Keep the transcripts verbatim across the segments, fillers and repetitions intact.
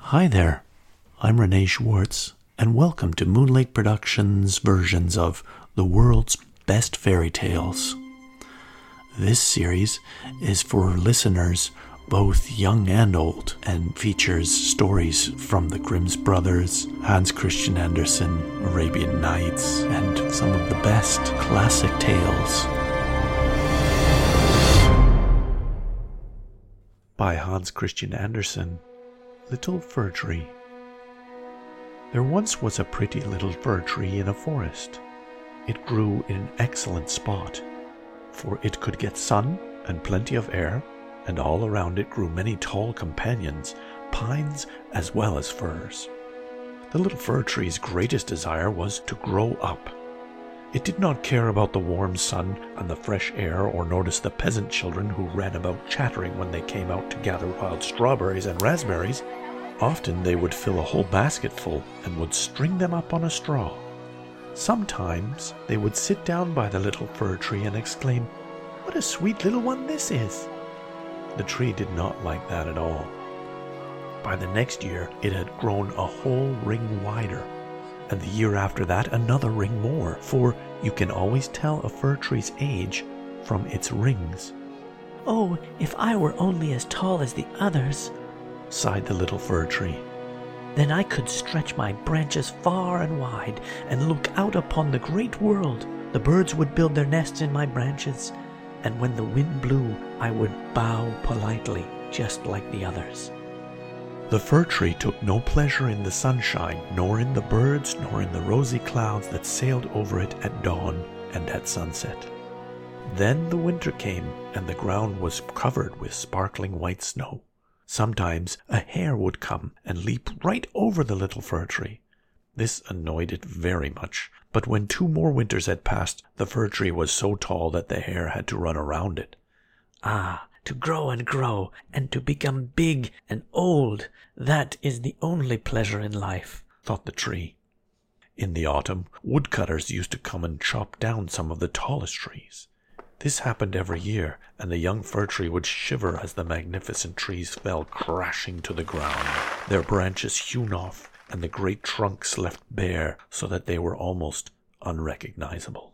Hi there, I'm Renee Schwartz, and welcome to Moonlake Productions' versions of The World's Best Fairy Tales. This series is for listeners both young and old, and features stories from the Grimm's Brothers, Hans Christian Andersen, Arabian Nights, and some of the best classic tales. By Hans Christian Andersen. Little Fir Tree. There once was a pretty little fir tree in a forest. It grew in an excellent spot, for it could get sun and plenty of air, and all around it grew many tall companions, pines as well as firs. The little fir tree's greatest desire was to grow up. It did not care about the warm sun and the fresh air, or notice the peasant children who ran about chattering when they came out to gather wild strawberries and raspberries. Often they would fill a whole basketful and would string them up on a straw. Sometimes they would sit down by the little fir tree and exclaim, "What a sweet little one this is!" The tree did not like that at all. By the next year it had grown a whole ring wider, and the year after that another ring more, for you can always tell a fir tree's age from its rings. "Oh, if I were only as tall as the others," sighed the little fir tree. "Then I could stretch my branches far and wide and look out upon the great world. The birds would build their nests in my branches, and when the wind blew, I would bow politely, just like the others." The fir tree took no pleasure in the sunshine, nor in the birds, nor in the rosy clouds that sailed over it at dawn and at sunset. Then the winter came, and the ground was covered with sparkling white snow. Sometimes a hare would come and leap right over the little fir tree. This annoyed it very much, but when two more winters had passed, the fir tree was so tall that the hare had to run around it. "Ah, to grow and grow, and to become big and old, that is the only pleasure in life," thought the tree. In the autumn, woodcutters used to come and chop down some of the tallest trees. This happened every year, and the young fir tree would shiver as the magnificent trees fell crashing to the ground, their branches hewn off, and the great trunks left bare so that they were almost unrecognizable.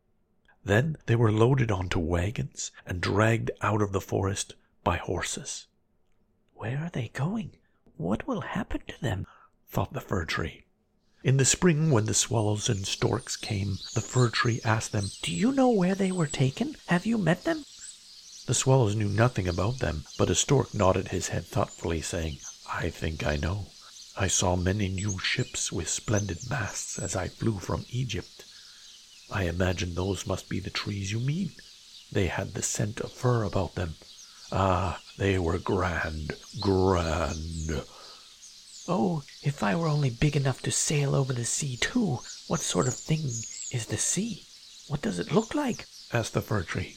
Then they were loaded onto wagons and dragged out of the forest by horses. "Where are they going? What will happen to them?" thought the fir tree. In the spring, when the swallows and storks came, the fir tree asked them, "Do you know where they were taken? Have you met them?" The swallows knew nothing about them, but a stork nodded his head thoughtfully, saying, "I think I know. I saw many new ships with splendid masts as I flew from Egypt. I imagine those must be the trees you mean. They had the scent of fir about them. Ah, they were grand, grand." "Oh, if I were only big enough to sail over the sea too. What sort of thing is the sea? What does it look like?" asked the fir tree.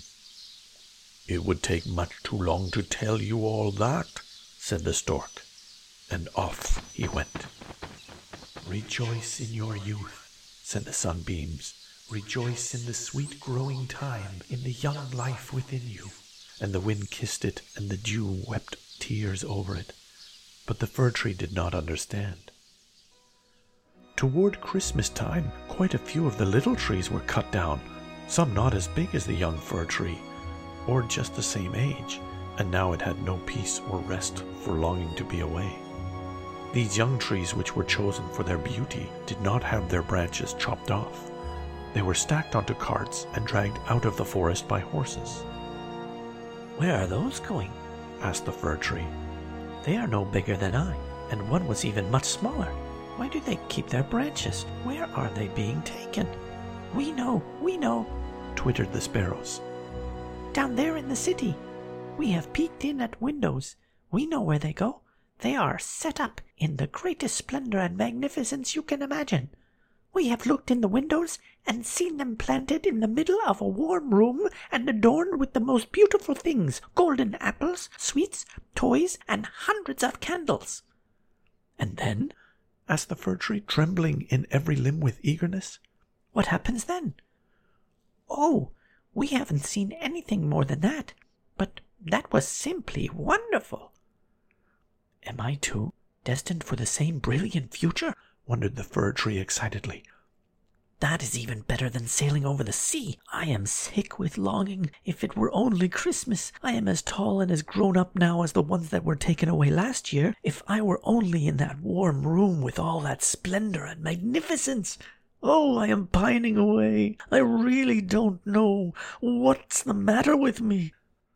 "It would take much too long to tell you all that," said the stork, and off he went. "Rejoice in your youth," said the sunbeams. "Rejoice in the sweet growing time, in the young life within you." And the wind kissed it, and the dew wept tears over it. But the fir tree did not understand. Toward Christmas time, quite a few of the little trees were cut down, some not as big as the young fir tree, or just the same age, and now it had no peace or rest for longing to be away. These young trees, which were chosen for their beauty, did not have their branches chopped off. They were stacked onto carts and dragged out of the forest by horses. "Where are those going?" asked the fir tree. "They are no bigger than I, and one was even much smaller. Why do they keep their branches? Where are they being taken?" "We know, we know," twittered the sparrows. "Down there in the city. We have peeked in at windows. We know where they go. They are set up in the greatest splendor and magnificence you can imagine. We have looked in the windows and seen them planted in the middle of a warm room and adorned with the most beautiful things, golden apples, sweets, toys, and hundreds of candles." "And then?" asked the fir tree, trembling in every limb with eagerness. "What happens then?" "Oh, we haven't seen anything more than that, but that was simply wonderful." "Am I too Destined for the same brilliant future? Wondered the fir tree excitedly. That is even better than sailing over the sea. I am sick with longing. If it were only Christmas. I am as tall and as grown up now as the ones that were taken away last year. If I were only in that warm room with all that splendor and magnificence. Oh, I am pining away. I really don't know. What's the matter with me?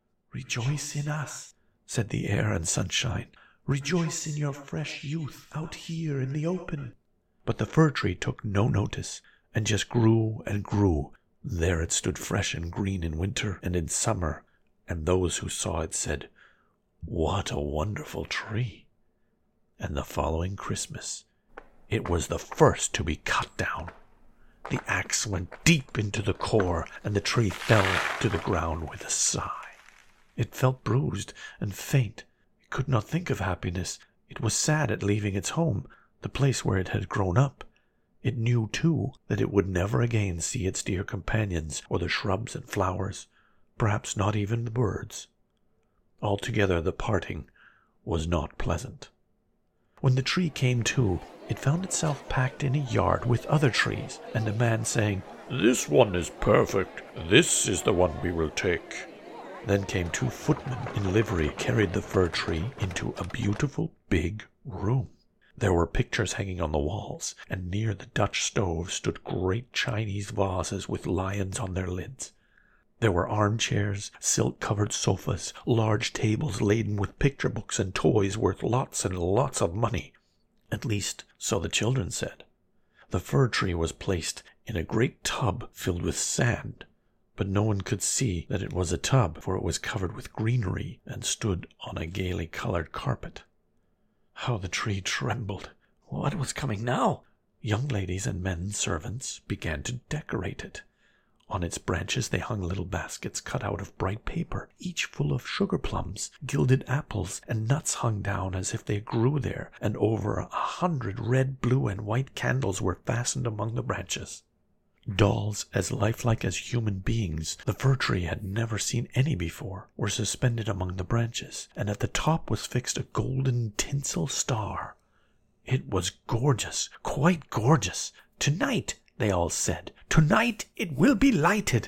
Rejoice in us, said the air and sunshine. Rejoice in your fresh youth out here in the open. But the fir tree took no notice, and just grew and grew. There it stood fresh and green in winter and in summer, and those who saw it said, "What a wonderful tree!" And the following Christmas, it was the first to be cut down. The axe went deep into the core, and the tree fell to the ground with a sigh. It felt bruised and faint. It could not think of happiness. It was sad at leaving its home, the place where it had grown up. It knew, too, that it would never again see its dear companions, or the shrubs and flowers, perhaps not even the birds. Altogether the parting was not pleasant. When the tree came to, it found itself packed in a yard with other trees, and a man saying, "This one is perfect. This is the one we will take." Then came two footmen in livery, carried the fir tree into a beautiful big room. There were pictures hanging on the walls, and near the Dutch stove stood great Chinese vases with lions on their lids. There were armchairs, silk-covered sofas, large tables laden with picture books and toys worth lots and lots of money. At least, so the children said. The fir tree was placed in a great tub filled with sand, but no one could see that it was a tub, for it was covered with greenery and stood on a gaily colored carpet. How the tree trembled! What was coming now? Young ladies and men servants began to decorate it. On its branches they hung little baskets cut out of bright paper, each full of sugar plums. Gilded apples and nuts hung down as if they grew there, and over a hundred red, blue, and white candles were fastened among the branches. Dolls as lifelike as human beings, the fir tree had never seen any before, were suspended among the branches, and at the top was fixed a golden tinsel star. It was gorgeous, quite gorgeous. "Tonight," they all said, "tonight it will be lighted."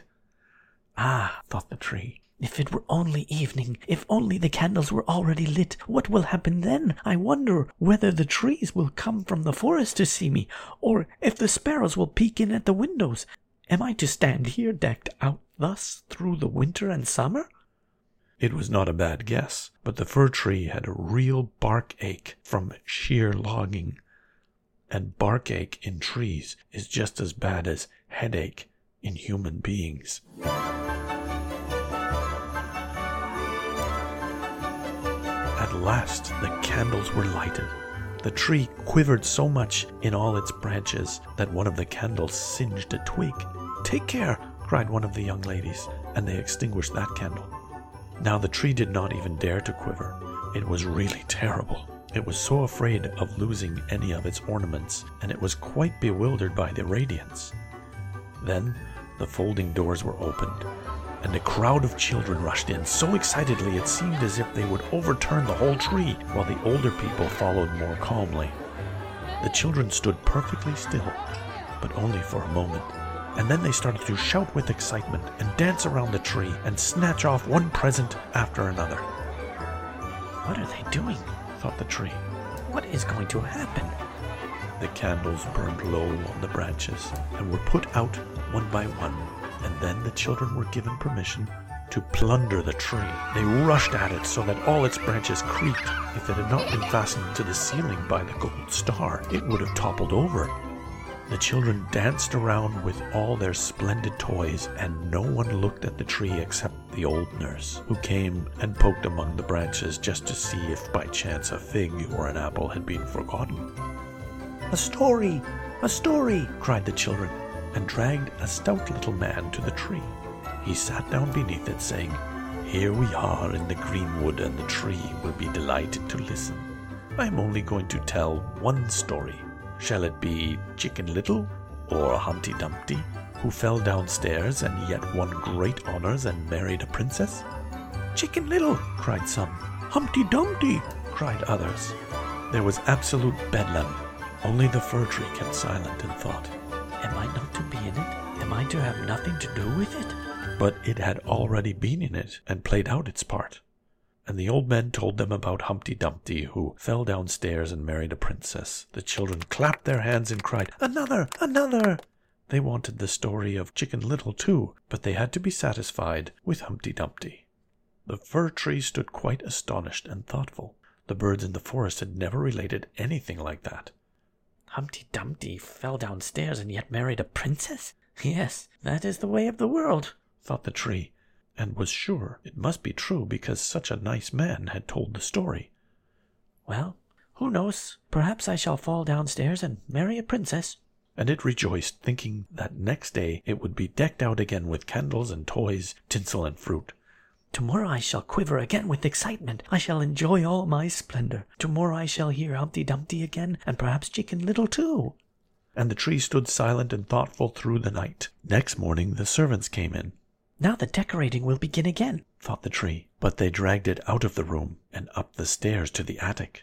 Ah, thought the tree, if it were only evening, if only the candles were already lit, what will happen then? I wonder whether the trees will come from the forest to see me, or if the sparrows will peek in at the windows. Am I to stand here decked out thus through the winter and summer? It was not a bad guess, but the fir tree had a real bark ache from sheer logging. And bark ache in trees is just as bad as headache in human beings. At last the candles were lighted. The tree quivered so much in all its branches that one of the candles singed a twig. "Take care!" cried one of the young ladies, and they extinguished that candle. Now the tree did not even dare to quiver. It was really terrible. It was so afraid of losing any of its ornaments, and it was quite bewildered by the radiance. Then the folding doors were opened, and a crowd of children rushed in so excitedly it seemed as if they would overturn the whole tree, while the older people followed more calmly. The children stood perfectly still, but only for a moment, and then they started to shout with excitement and dance around the tree and snatch off one present after another. "What are they doing?" thought the tree. "What is going to happen?" The candles burned low on the branches and were put out one by one, and then the children were given permission to plunder the tree. They rushed at it so that all its branches creaked. If it had not been fastened to the ceiling by the gold star, it would have toppled over. The children danced around with all their splendid toys, and no one looked at the tree except the old nurse, who came and poked among the branches just to see if by chance a fig or an apple had been forgotten. "A story! A story!" cried the children, and dragged a stout little man to the tree. He sat down beneath it, saying, "Here we are in the green wood, and the tree will be delighted to listen. I am only going to tell one story. Shall it be Chicken Little, or Humpty Dumpty, who fell downstairs and yet won great honors and married a princess?" "Chicken Little!" cried some. "Humpty Dumpty!" cried others. There was absolute bedlam. Only the fir tree kept silent and thought, Am I not to be in it? Am I to have nothing to do with it? But it had already been in it and played out its part. And the old men told them about Humpty Dumpty, who fell downstairs and married a princess. The children clapped their hands and cried, Another! Another! They wanted the story of Chicken Little too, but they had to be satisfied with Humpty Dumpty. The fir tree stood quite astonished and thoughtful. The birds in the forest had never related anything like that. Humpty Dumpty fell downstairs and yet married a princess? Yes, that is the way of the world, thought the tree, and was sure it must be true because such a nice man had told the story. Well, who knows? Perhaps I shall fall downstairs and marry a princess. And it rejoiced, thinking that next day it would be decked out again with candles and toys, tinsel and fruit. Tomorrow I shall quiver again with excitement. I shall enjoy all my splendor. Tomorrow I shall hear Humpty Dumpty again, and perhaps Chicken Little too. And the tree stood silent and thoughtful through the night. Next morning the servants came in. Now the decorating will begin again, thought the tree. But they dragged it out of the room and up the stairs to the attic.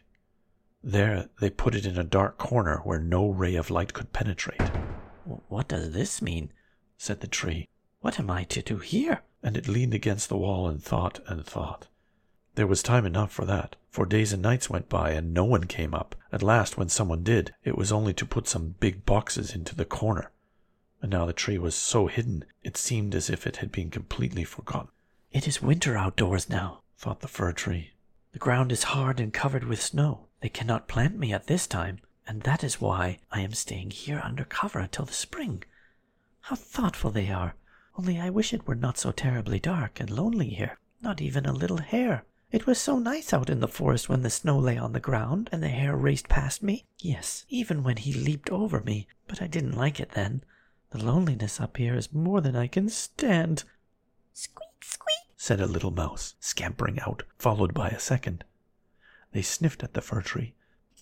There they put it in a dark corner where no ray of light could penetrate. What does this mean? said the tree. What am I to do here? And it leaned against the wall and thought and thought. There was time enough for that, for days and nights went by and no one came up. At last, when someone did, it was only to put some big boxes into the corner. And now the tree was so hidden, it seemed as if it had been completely forgotten. It is winter outdoors now, thought the fir tree. The ground is hard and covered with snow. They cannot plant me at this time, and that is why I am staying here under cover until the spring. How thoughtful they are! Only I wish it were not so terribly dark and lonely here. Not even a little hare. It was so nice out in the forest when the snow lay on the ground and the hare raced past me. Yes, even when he leaped over me, but I didn't like it then. The loneliness up here is more than I can stand. Squeak, squeak, said a little mouse, scampering out, followed by a second. They sniffed at the fir tree,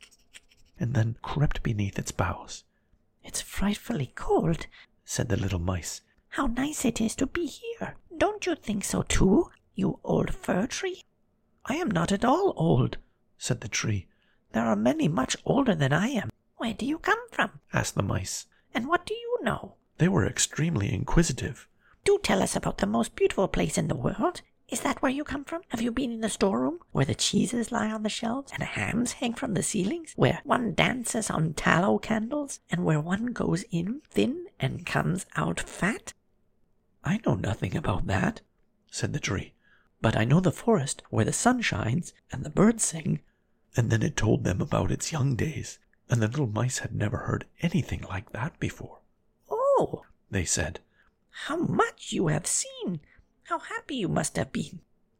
and then crept beneath its boughs. It's frightfully cold, said the little mice. How nice it is to be here. Don't you think so too, you old fir tree? I am not at all old, said the tree. There are many much older than I am. Where do you come from? asked the mice. And what do you know? They were extremely inquisitive. Do tell us about the most beautiful place in the world. Is that where you come from? Have you been in the storeroom, where the cheeses lie on the shelves and hams hang from the ceilings, where one dances on tallow candles, and where one goes in thin and comes out fat? I know nothing about that, said the tree. But I know the forest where the sun shines and the birds sing. And then it told them about its young days, and the little mice had never heard anything like that before. Oh, they said. How much you have seen! How happy you must have been.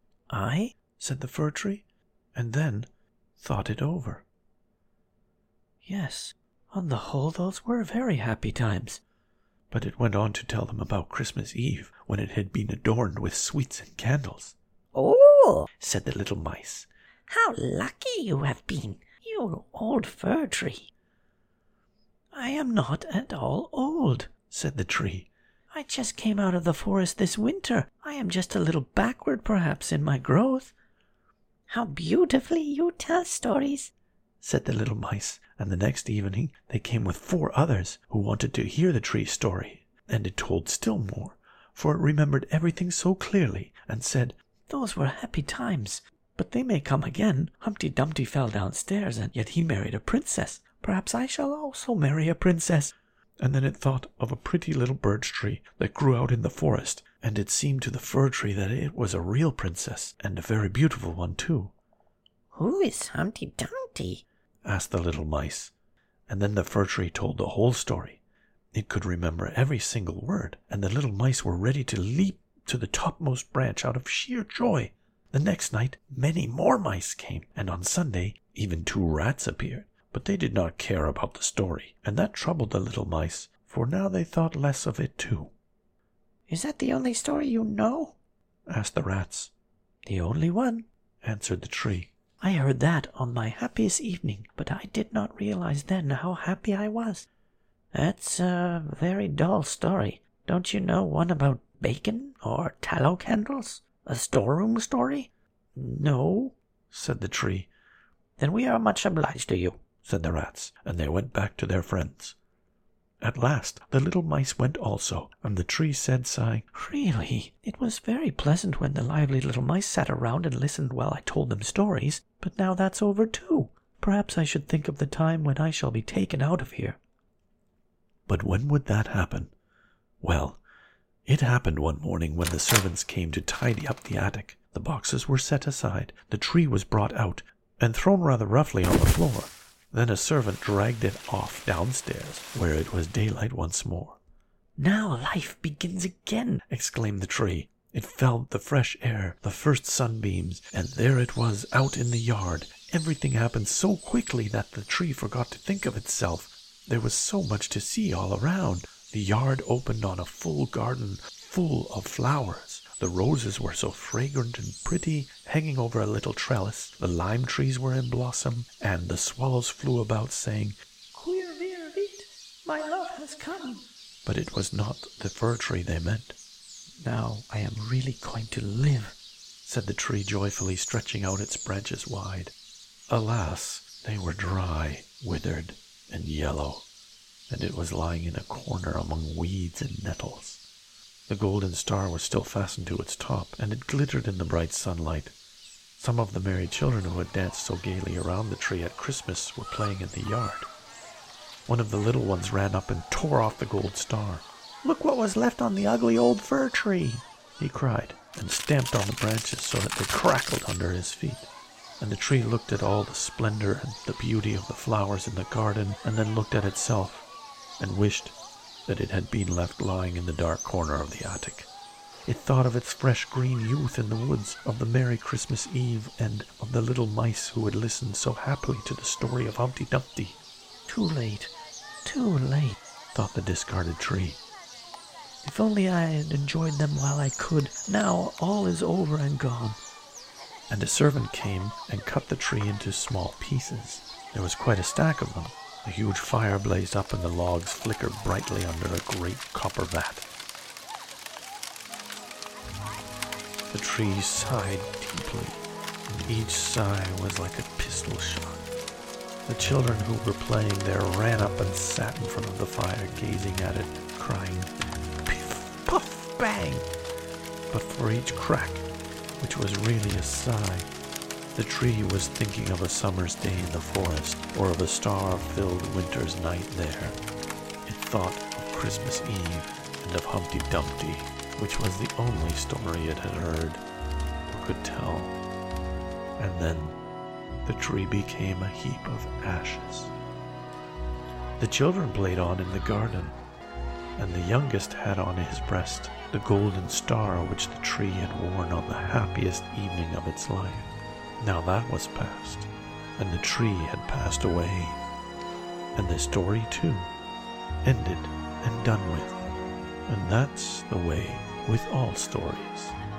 I, said the fir tree, and then thought it over. Yes, on the whole those were very happy times. But it went on to tell them about Christmas Eve, when it had been adorned with sweets and candles. Oh, said the little mice. How lucky you have been, you old fir tree. I am not at all old, said the tree. I just came out of the forest this winter. I am just a little backward, perhaps, in my growth. How beautifully you tell stories, said the little mice, and the next evening they came with four others who wanted to hear the tree's story, and it told still more, for it remembered everything so clearly, and said, Those were happy times, but they may come again. Humpty Dumpty fell downstairs, and yet he married a princess. Perhaps I shall also marry a princess. And then it thought of a pretty little birch tree that grew out in the forest, and it seemed to the fir tree that it was a real princess, and a very beautiful one too. Who is Humpty Dumpty? asked the little mice. And then the fir tree told the whole story. It could remember every single word, and the little mice were ready to leap to the topmost branch out of sheer joy. The next night many more mice came, and on Sunday even two rats appeared. But they did not care about the story, and that troubled the little mice, for now they thought less of it too. Is that the only story you know? asked the rats. The only one, answered the tree. I heard that on my happiest evening, but I did not realize then how happy I was. That's a very dull story. Don't you know one about bacon or tallow candles? A storeroom story? No, said the tree. Then we are much obliged to you," said the rats, and they went back to their friends. At last the little mice went also, and the tree said, sighing, "Really, it was very pleasant when the lively little mice sat around and listened while I told them stories, but now that's over too. Perhaps I should think of the time when I shall be taken out of here." But when would that happen? Well, it happened one morning when the servants came to tidy up the attic. The boxes were set aside, the tree was brought out, and thrown rather roughly on the floor. Then a servant dragged it off downstairs, where it was daylight once more. "Now life begins again," exclaimed the tree. It felt the fresh air, the first sunbeams, and there it was out in the yard. Everything happened so quickly that the tree forgot to think of itself. There was so much to see all around. The yard opened on a full garden full of flowers. The roses were so fragrant and pretty, hanging over a little trellis. The lime trees were in blossom, and the swallows flew about saying, "Queer vir vit, my love has come." But it was not the fir tree they meant. "Now I am really going to live," said the tree joyfully, stretching out its branches wide. Alas, they were dry, withered, and yellow, and it was lying in a corner among weeds and nettles. The golden star was still fastened to its top, and it glittered in the bright sunlight. Some of the merry children who had danced so gaily around the tree at Christmas were playing in the yard. One of the little ones ran up and tore off the gold star. "Look what was left on the ugly old fir tree," he cried, and stamped on the branches so that they crackled under his feet. And the tree looked at all the splendor and the beauty of the flowers in the garden, and then looked at itself, and wished that it had been left lying in the dark corner of the attic. It thought of its fresh green youth in the woods, of the merry Christmas Eve, and of the little mice who had listened so happily to the story of Humpty Dumpty. "Too late, too late," thought the discarded tree. "If only I had enjoyed them while I could. Now all is over and gone." And a servant came and cut the tree into small pieces. There was quite a stack of them. A huge fire blazed up and the logs flickered brightly under a great copper vat. The tree sighed deeply, and each sigh was like a pistol shot. The children who were playing there ran up and sat in front of the fire, gazing at it, crying, "Piff, puff, bang!" But for each crack, which was really a sigh, the tree was thinking of a summer's day in the forest, or of a star-filled winter's night there. It thought of Christmas Eve and of Humpty Dumpty, which was the only story it had heard or could tell. And then the tree became a heap of ashes. The children played on in the garden, and the youngest had on his breast the golden star which the tree had worn on the happiest evening of its life. Now that was past, and the tree had passed away, and the story too, ended and done with. And that's the way with all stories.